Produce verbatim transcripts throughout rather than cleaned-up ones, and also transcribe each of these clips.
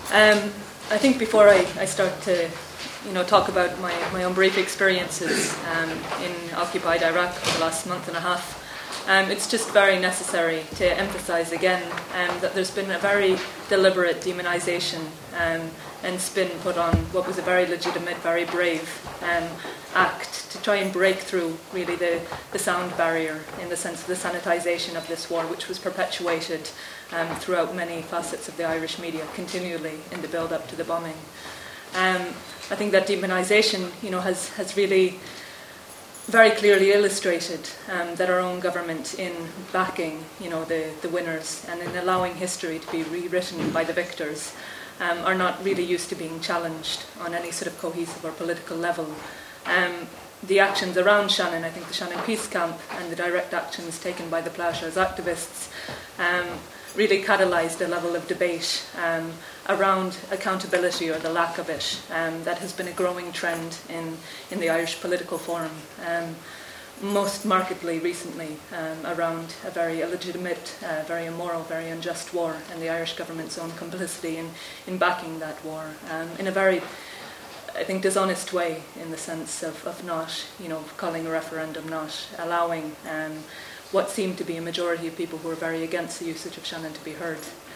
Um, I think before I, I start to, you know, talk about my, my own brief experiences um, in occupied Iraq for the last month and a half, um, it's just very necessary to emphasise again um, that there's been a very deliberate demonisation um, and spin put on what was a very legitimate, very brave um, act to try and break through really the, the sound barrier in the sense of the sanitisation of this war, which was perpetuated um, throughout many facets of the Irish media continually in the build-up to the bombing. Um, I think that demonisation, you know, has, has really very clearly illustrated um, that our own government, in backing, you know, the, the winners and in allowing history to be rewritten by the victors, um, are not really used to being challenged on any sort of cohesive or political level. Um, the actions around Shannon, I think the Shannon Peace Camp and the direct actions taken by the Ploughshares activists um, really catalysed a level of debate um, around accountability or the lack of it um, that has been a growing trend in, in the Irish political forum, um, most markedly recently um, around a very illegitimate, uh, very immoral, very unjust war and the Irish government's own complicity in, in backing that war um, in a very, I think, dishonest way, in the sense of, of not, you know, calling a referendum, not allowing um, what seemed to be a majority of people who were very against the usage of Shannon to be heard.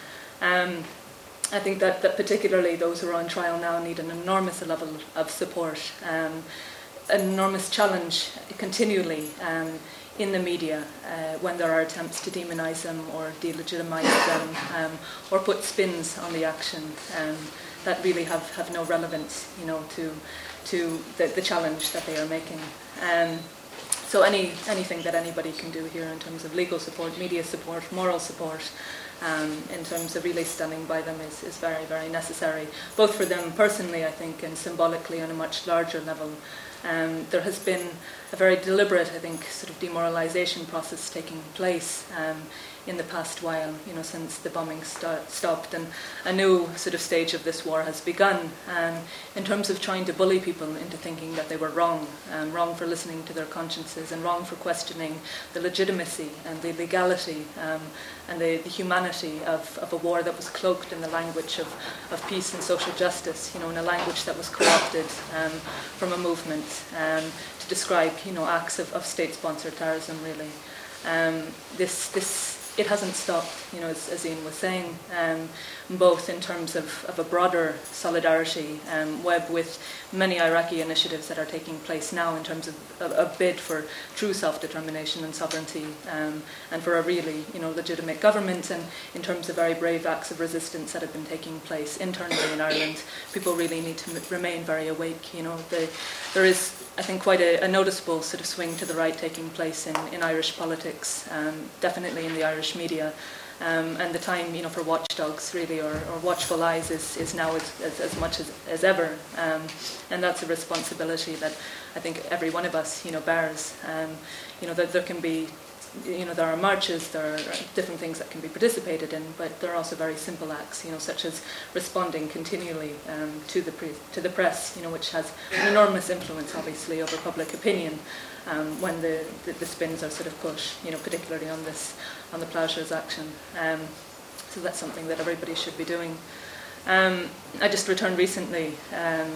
Um, I think that, that particularly those who are on trial now need an enormous level of support, um, an enormous challenge continually um, in the media uh, when there are attempts to demonise them or delegitimise them um, or put spins on the action um, that really have, have no relevance, you know, to to the, the challenge that they are making. Um, So any anything that anybody can do here in terms of legal support, media support, moral support, um, in terms of really standing by them is, is very, very necessary, both for them personally, I think, and symbolically on a much larger level. Um, there has been a very deliberate, I think, sort of demoralisation process taking place um, in the past while, you know, since the bombing st- stopped, and a new sort of stage of this war has begun um, in terms of trying to bully people into thinking that they were wrong, um, wrong for listening to their consciences and wrong for questioning the legitimacy and the legality um, and the, the humanity of, of a war that was cloaked in the language of, of peace and social justice, you know, in a language that was co-opted um, from a movement um, to describe, you know, acts of, of state-sponsored terrorism, really. Um, this, this It hasn't stopped, you know, as, as Ian was saying, um, both in terms of, of a broader solidarity um, web with many Iraqi initiatives that are taking place now in terms of a, a bid for true self-determination and sovereignty um, and for a really, you know, legitimate government, and in terms of very brave acts of resistance that have been taking place internally in Ireland. People really need to m- remain very awake, you know. The, there is, I think, quite a, a noticeable sort of swing to the right taking place in, in Irish politics, um, definitely in the Irish media, um, and the time, you know, for watchdogs really, or, or watchful eyes is, is now as, as, as much as, as ever, um, and that's a responsibility that I think every one of us, you know, bears. Um, you know, that there can be, you know, there are marches, there are different things that can be participated in, but there are also very simple acts, you know, such as responding continually um, to the pre- to the press, you know, which has an enormous influence, obviously, over public opinion um, when the, the, the spins are sort of put, you know, particularly on this, on the Ploughshares action. Um, so that's something that everybody should be doing. Um, I just returned recently um,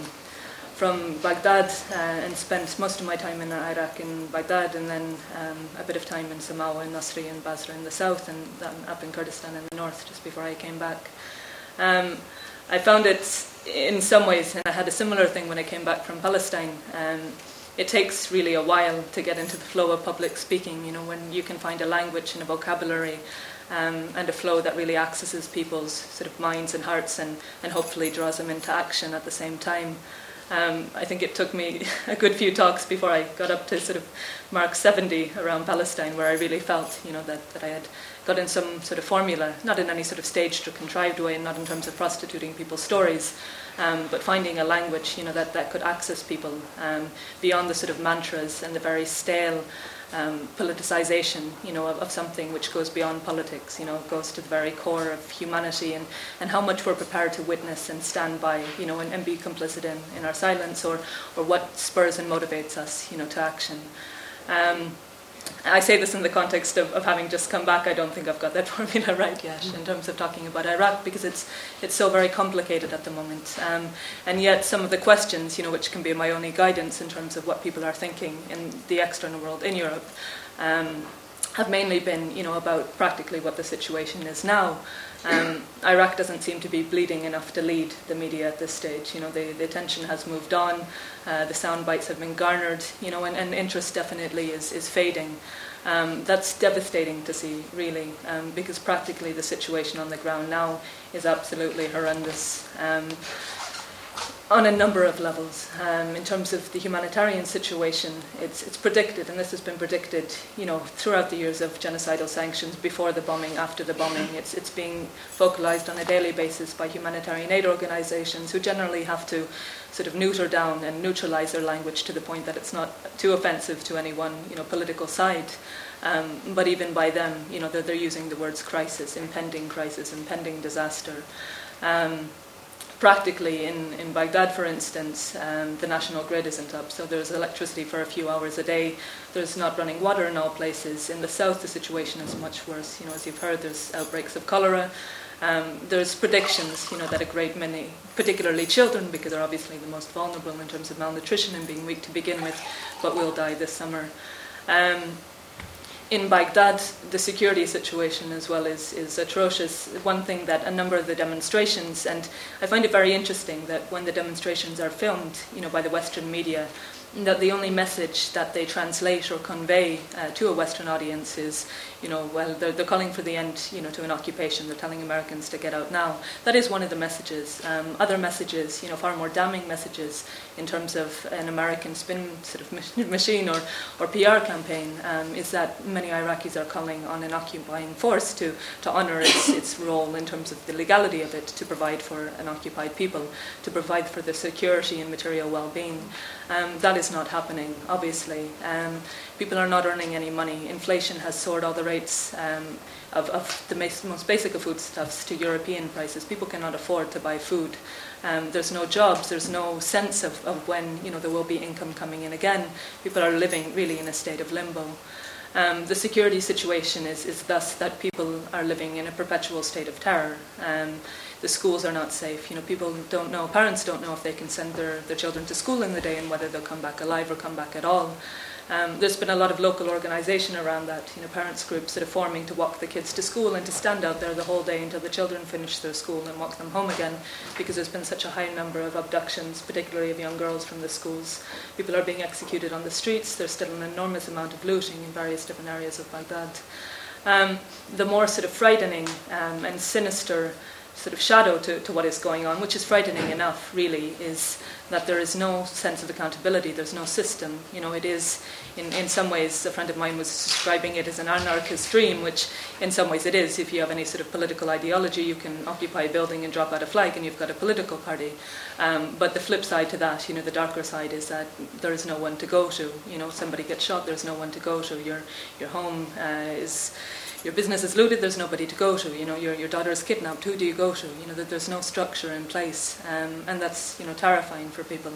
from Baghdad uh, and spent most of my time in Iraq in Baghdad, and then um, a bit of time in Samawa and Nasri and Basra in the south, and um, up in Kurdistan in the north just before I came back. Um, I found it in some ways, and I had a similar thing when I came back from Palestine. Um, it takes really a while to get into the flow of public speaking, you know, when you can find a language and a vocabulary um, and a flow that really accesses people's sort of minds and hearts and, and hopefully draws them into action at the same time. Um, I think it took me a good few talks before I got up to sort of mark seventy around Palestine, where I really felt, you know, that, that I had got in some sort of formula, not in any sort of staged or contrived way, and not in terms of prostituting people's stories, um, but finding a language, you know, that, that could access people um, beyond the sort of mantras and the very stale um, politicization, you know, of, of something which goes beyond politics, you know, goes to the very core of humanity, and, and how much we're prepared to witness and stand by, you know, and, and be complicit in, in our silence, or, or what spurs and motivates us, you know, to action. Um, I say this in the context of, of having just come back. I don't think I've got that formula right yet in terms of talking about Iraq, because it's it's so very complicated at the moment. Um, and yet some of the questions, you know, which can be my only guidance in terms of what people are thinking in the external world in Europe, um, have mainly been, you know, about practically what the situation is now. Um, Iraq doesn't seem to be bleeding enough to lead the media at this stage. You know, the, the attention has moved on, uh, the sound bites have been garnered, you know, and, and interest definitely is, is fading. Um, that's devastating to see, really, um, because practically the situation on the ground now is absolutely horrendous. Um, on a number of levels. Um, in terms of the humanitarian situation, it's it's predicted, and this has been predicted, you know, throughout the years of genocidal sanctions, before the bombing, after the bombing. It's it's being focalized on a daily basis by humanitarian aid organizations, who generally have to sort of neuter down and neutralize their language to the point that it's not too offensive to any one, you know, political side. Um, but even by them, you know, they're, they're using the words crisis, impending crisis, impending disaster. Um, Practically, in, in Baghdad, for instance, um, the national grid isn't up, so there's electricity for a few hours a day. There's not running water in all places. In the south, the situation is much worse. You know, as you've heard, there's outbreaks of cholera. Um, there's predictions, you know, that a great many, particularly children, because they're obviously the most vulnerable in terms of malnutrition and being weak to begin with, but will die this summer. Um, In Baghdad, the security situation as well is, is atrocious. One thing that a number of the demonstrations, and I find it very interesting that when the demonstrations are filmed, you know, by the Western media, that the only message that they translate or convey uh, to a Western audience is, you know, well, they're, they're calling for the end, you know, to an occupation. They're telling Americans to get out now. That is one of the messages. Um, other messages, you know, far more damning messages in terms of an American spin sort of machine or, or P R campaign, um, is that many Iraqis are calling on an occupying force to, to honour its, its role in terms of the legality of it, to provide for an occupied people, to provide for the security and material well-being. Um, that is not happening, obviously. Um, people are not earning any money. Inflation has soared all the rates um, of, of the most basic of foodstuffs to European prices. People cannot afford to buy food. Um, there's no jobs. There's no sense of, of when, you know, there will be income coming in again. People are living really in a state of limbo. Um, the security situation is, is thus that people are living in a perpetual state of terror. Um, the schools are not safe. You know, people don't know, parents don't know if they can send their, their children to school in the day and whether they'll come back alive or come back at all. Um, there's been a lot of local organisation around that, you know, parents groups that are forming to walk the kids to school and to stand out there the whole day until the children finish their school and walk them home again, because there's been such a high number of abductions, particularly of young girls from the schools. People are being executed on the streets. There's still an enormous amount of looting in various different areas of Baghdad. Um, the more sort of frightening um, and sinister sort of shadow to, to what is going on, which is frightening enough, really, is that there is no sense of accountability. There's no system. You know, it is, in, in some ways, a friend of mine was describing it as an anarchist dream, which in some ways it is. If you have any sort of political ideology, you can occupy a building and drop out a flag and you've got a political party. Um, but the flip side to that, you know, the darker side is that there is no one to go to. You know, somebody gets shot, there's no one to go to. Your, your home uh, is... Your business is looted, there's nobody to go to. You know, your your daughter is kidnapped, who do you go to? You know, that there's no structure in place, um, and that's, you know, terrifying for people.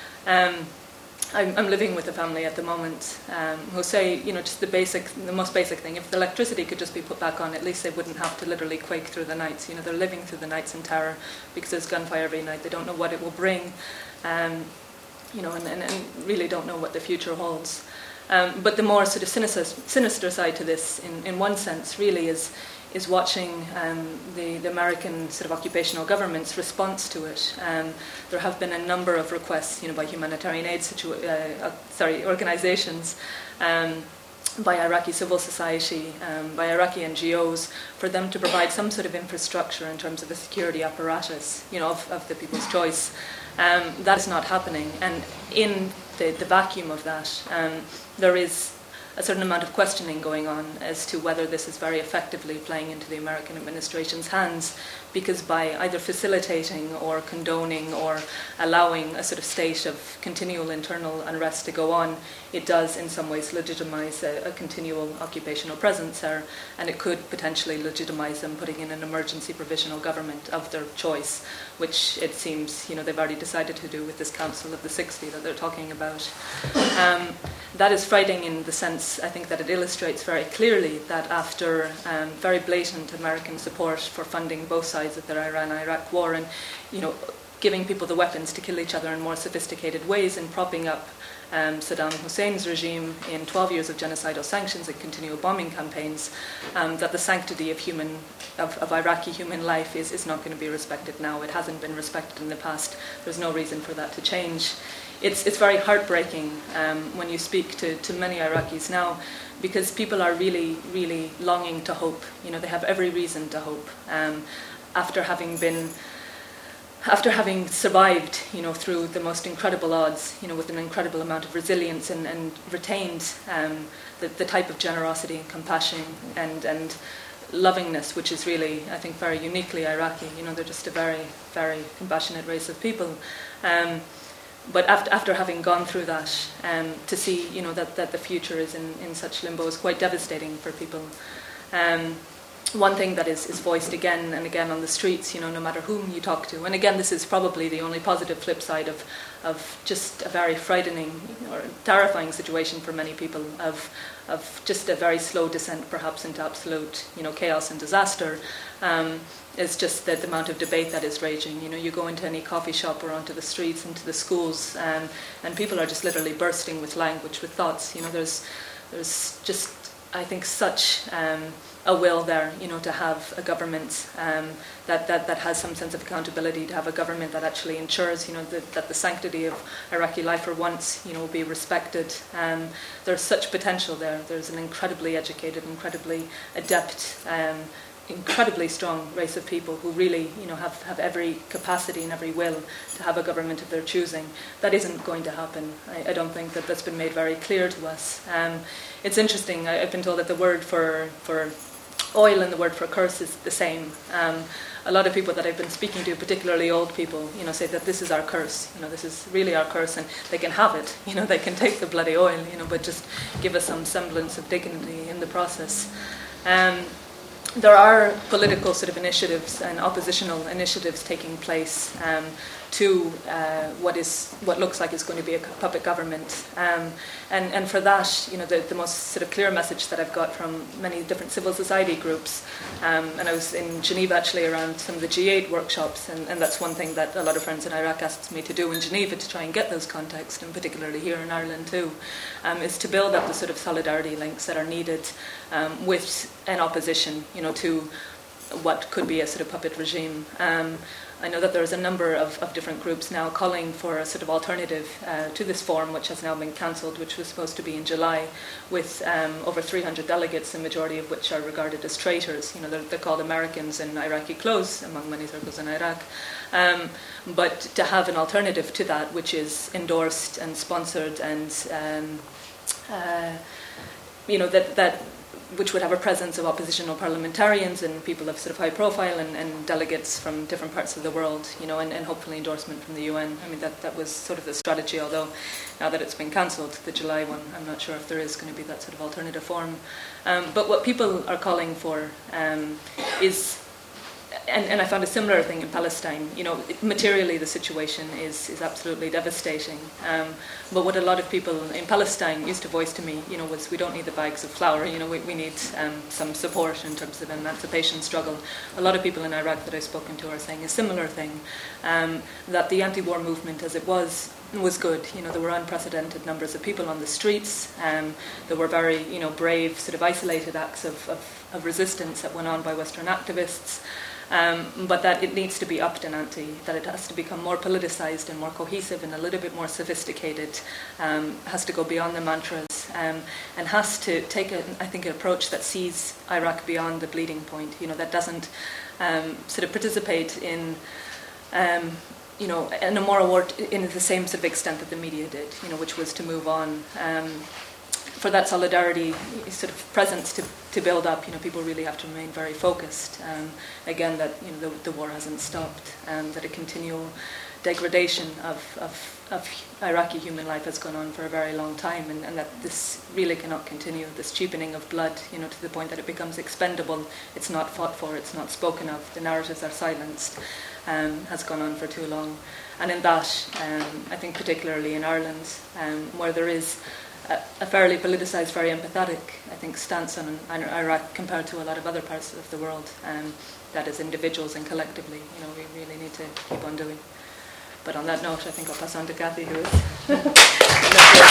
Um, I'm, I'm living with a family at the moment um, who say, you know, just the basic, the most basic thing. If the electricity could just be put back on, at least they wouldn't have to literally quake through the nights. You know, they're living through the nights in terror because there's gunfire every night. They don't know what it will bring, um, you know, and, and, and really don't know what the future holds. Um, but the more sort of sinister, sinister side to this, in, in one sense, really is is watching um, the, the American sort of occupational government's response to it. Um, there have been a number of requests, you know, by humanitarian aid situa- uh, uh, sorry organizations, um, by Iraqi civil society, um, by Iraqi N G Os, for them to provide some sort of infrastructure in terms of a security apparatus, you know, of, of the people's choice. Um, that is not happening, and in the, the vacuum of that, um, there is a certain amount of questioning going on as to whether this is very effectively playing into the American administration's hands, because by either facilitating or condoning or allowing a sort of state of continual internal unrest to go on, it does in some ways legitimize a, a continual occupational presence there, and it could potentially legitimize them putting in an emergency provisional government of their choice, which it seems, you know, they've already decided to do with this Council of the sixty that they're talking about. Um, that is frightening in the sense, I think, that it illustrates very clearly that after um, very blatant American support for funding both sides of the Iran-Iraq war and, you know, giving people the weapons to kill each other in more sophisticated ways and propping up um, Saddam Hussein's regime in twelve years of genocidal sanctions and continual bombing campaigns, um, that the sanctity of human of, of Iraqi human life is, is not going to be respected now. It hasn't been respected in the past. There's no reason for that to change. It's it's very heartbreaking um, when you speak to, to many Iraqis now, because people are really, really longing to hope. You know, they have every reason to hope um, after having been After having survived, you know, through the most incredible odds, you know, with an incredible amount of resilience and, and retained um, the, the type of generosity and compassion and, and lovingness, which is really, I think, very uniquely Iraqi. You know, they're just a very, very compassionate race of people. Um, but after, after having gone through that, um, to see, you know, that, that the future is in, in such limbo is quite devastating for people. Um, One thing that is, is voiced again and again on the streets, you know, no matter whom you talk to, and again, this is probably the only positive flip side of, of just a very frightening or terrifying situation for many people, of of just a very slow descent, perhaps, into absolute, you know, chaos and disaster. Um, is just the, the amount of debate that is raging. You know, you go into any coffee shop or onto the streets, into the schools, um, and people are just literally bursting with language, with thoughts. You know, there's there's just, I think, such um, a will there, you know, to have a government um, that, that, that has some sense of accountability, to have a government that actually ensures, you know, that, that the sanctity of Iraqi life for once, you know, will be respected. Um, there's such potential there. There's an incredibly educated, incredibly adept, um, incredibly strong race of people who really, you know, have, have every capacity and every will to have a government of their choosing. That isn't going to happen. I, I don't think that that's been made very clear to us. Um, it's interesting. I, I've been told that the word for for oil and the word for curse is the same. Um, a lot of people that I've been speaking to, particularly old people, you know, say that this is our curse. You know, this is really our curse, and they can have it. You know, they can take the bloody oil. You know, but just give us some semblance of dignity in the process. Um, There are political sort of initiatives and oppositional initiatives taking place um, to uh, what is what looks like is going to be a puppet government, um, and and for that, you know, the, the most sort of clear message that I've got from many different civil society groups, um, and I was in Geneva actually around some of the G eight workshops, and, and that's one thing that a lot of friends in Iraq asked me to do in Geneva, to try and get those contexts, and particularly here in Ireland too, um, is to build up the sort of solidarity links that are needed um, with an opposition, you know, to what could be a sort of puppet regime. Um, I know that there's a number of, of different groups now calling for a sort of alternative uh, to this forum, which has now been cancelled, which was supposed to be in July, with um, over three hundred delegates, the majority of which are regarded as traitors. You know, they're, they're called Americans in Iraqi clothes, among many circles in Iraq. Um, but to have an alternative to that, which is endorsed and sponsored and, um, uh, you know, that that which would have a presence of oppositional parliamentarians and people of sort of high profile, and, and delegates from different parts of the world, you know, and, and hopefully endorsement from the U N. I mean, that, that was sort of the strategy, although now that it's been cancelled, the July one, I'm not sure if there is going to be that sort of alternative form. Um, but what people are calling for um, is, and, and I found a similar thing in Palestine, you know, it, materially the situation is, is absolutely devastating. Um, but what a lot of people in Palestine used to voice to me, you know, was we don't need the bags of flour, you know, we, we need um, some support in terms of emancipation struggle. A lot of people in Iraq that I've spoken to are saying a similar thing, um, that the anti-war movement as it was, was good. You know, there were unprecedented numbers of people on the streets. Um, there were very, you know, brave, sort of isolated acts of, of, of resistance that went on by Western activists. Um, but that it needs to be upped in ante, that it has to become more politicized and more cohesive and a little bit more sophisticated, um, has to go beyond the mantras, um, and has to take, a, I think, an approach that sees Iraq beyond the bleeding point, you know, that doesn't um, sort of participate in, um, you know, in a moral war in the same sort of extent that the media did, you know, which was to move on. Um, for that solidarity sort of presence to, to build up, you know, people really have to remain very focused. Um, again, that, you know, the, the war hasn't stopped, and that a continual degradation of, of, of Iraqi human life has gone on for a very long time, and, and that this really cannot continue. This cheapening of blood, you know, to the point that it becomes expendable. It's not fought for. It's not spoken of. The narratives are silenced. Um, has gone on for too long. And in that, um, I think particularly in Ireland, um, where there is a, a fairly politicised, very empathetic, I think, stance on, on Iraq compared to a lot of other parts of the world. Um, that as individuals and collectively, you know, we really need to keep on doing. But on that note, I think I'll pass on to Kathy, who is